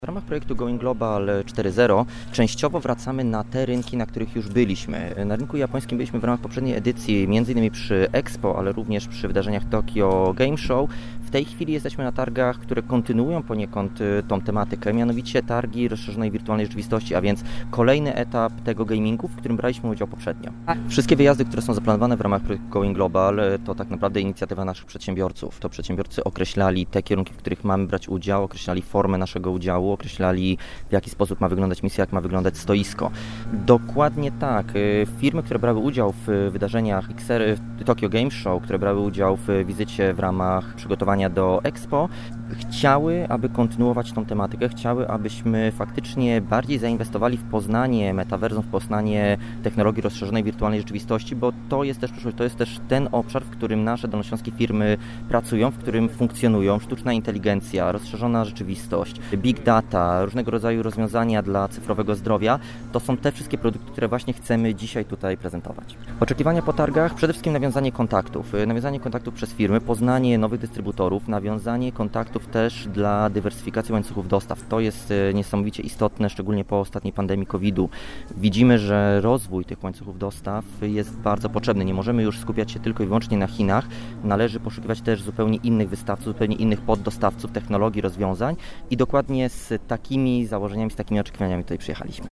W ramach projektu Going Global 4.0 częściowo wracamy na te rynki, na których już byliśmy. Na rynku japońskim byliśmy w ramach poprzedniej edycji, m.in. przy Expo, ale również przy wydarzeniach Tokyo Game Show. W tej chwili jesteśmy na targach, które kontynuują poniekąd tą tematykę, mianowicie targi rozszerzonej wirtualnej rzeczywistości, a więc kolejny etap tego gamingu, w którym braliśmy udział poprzednio. Wszystkie wyjazdy, które są zaplanowane w ramach projektu Going Global, to tak naprawdę inicjatywa naszych przedsiębiorców. To przedsiębiorcy określali te kierunki, w których mamy brać udział, określali formę naszego udziału, określali, w jaki sposób ma wyglądać misja, jak ma wyglądać stoisko. Dokładnie tak. Firmy, które brały udział w wydarzeniach Tokyo Game Show, które brały udział w wizycie w ramach przygotowania do Expo, chciały, aby kontynuować tą tematykę, chciały, abyśmy faktycznie bardziej zainwestowali w poznanie metaversum, w poznanie technologii rozszerzonej wirtualnej rzeczywistości, bo to jest też przyszłość, to jest też ten obszar, w którym nasze dolnośląskie firmy pracują, w którym funkcjonują sztuczna inteligencja, rozszerzona rzeczywistość, big data, różnego rodzaju rozwiązania dla cyfrowego zdrowia. To są te wszystkie produkty, które właśnie chcemy dzisiaj tutaj prezentować. Oczekiwania po targach, przede wszystkim nawiązanie kontaktów przez firmy, poznanie nowych dystrybutorów, nawiązanie kontaktów też dla dywersyfikacji łańcuchów dostaw. To jest niesamowicie istotne, szczególnie po ostatniej pandemii COVID-u. Widzimy, że rozwój tych łańcuchów dostaw jest bardzo potrzebny. Nie możemy już skupiać się tylko i wyłącznie na Chinach. Należy poszukiwać też zupełnie innych wystawców, zupełnie innych poddostawców technologii, rozwiązań i dokładnie z takimi założeniami, z takimi oczekiwaniami tutaj przyjechaliśmy.